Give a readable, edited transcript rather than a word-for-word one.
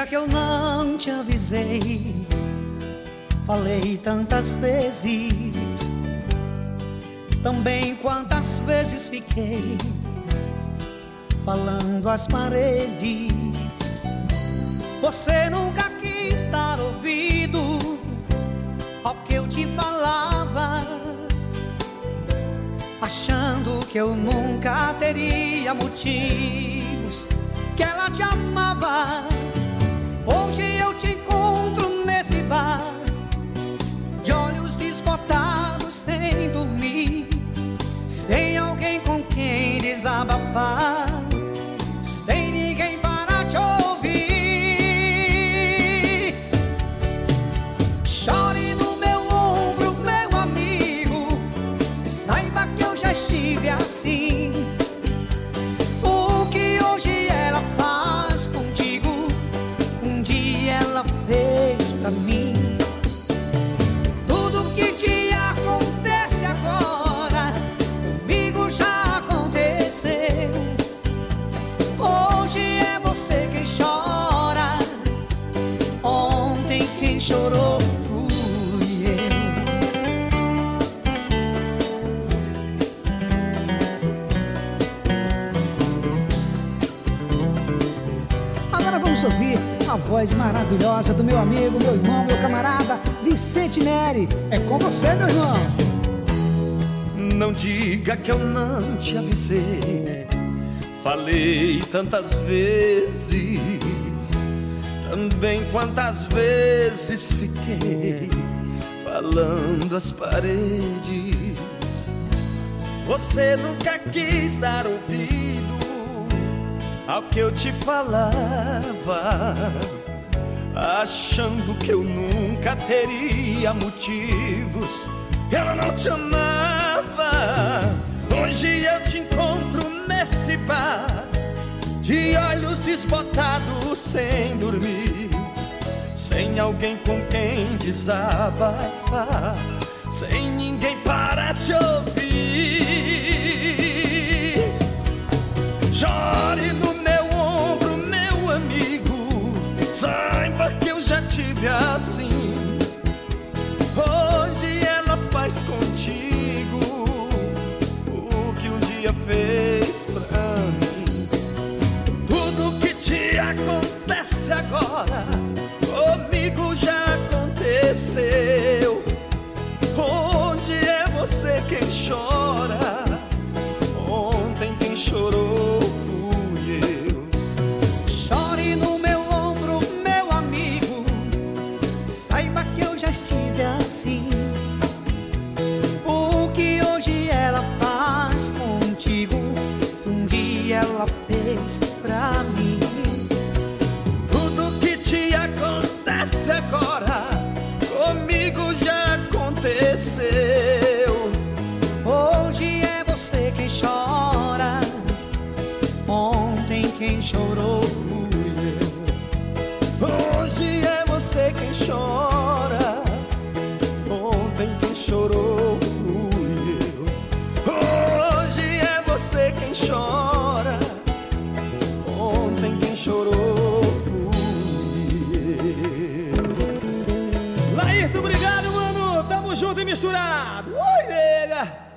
diga que eu não te avisei. Falei tantas vezes, também quantas vezes fiquei falando às paredes. Você nunca quis dar ouvido ao que eu te falava, achando que eu nunca teria motivos, que ela te amava. Hoje eu te encontro nesse bar, de olhos desbotados, sem dormir, sem alguém com quem desabafar, sem ninguém para te ouvir. Chore no meu ombro, meu amigo, saiba que eu já estive assim. O que hoje ela faz contigo, um dia ela fez pra mim. Tudo que te acontece agora, comigo já aconteceu. Hoje é você quem chora, ontem quem chorou fui eu. Agora vamos ouvir a voz maravilhosa do meu amigo, meu irmão, meu camarada Vicente Neri. É com você, meu irmão. Não diga que eu não te avisei. Falei tantas vezes, também quantas vezes fiquei falando às paredes. Você nunca quis dar ouvido ao que eu te falava, achando que eu nunca teria motivos, ela não te amava. Hoje eu te encontro nesse bar, de olhos desbotados, sem dormir, sem alguém com quem desabafar, sem ninguém para te ouvir. Chore no meu ombro, meu amigo, saiba que eu já tive assim. Hoje ela faz contigo o que um dia fez pra mim. Tudo que te acontece agora, comigo já aconteceu. Hoje é você quem chora, ontem quem chorou fui eu. Chore no meu ombro, meu amigo, saiba que eu já estive assim. O que hoje ela faz contigo, um dia ela fez pra mim. Tudo que te acontece agora, comigo já aconteceu. Hoje é você quem chora, ontem quem chorou fui eu. Hoje é você quem chora, ontem quem chorou fui eu. Hoje é você quem chora, ontem quem chorou fui eu. Laírton, obrigado, mano. Tamo junto e misturado. Oi, nega.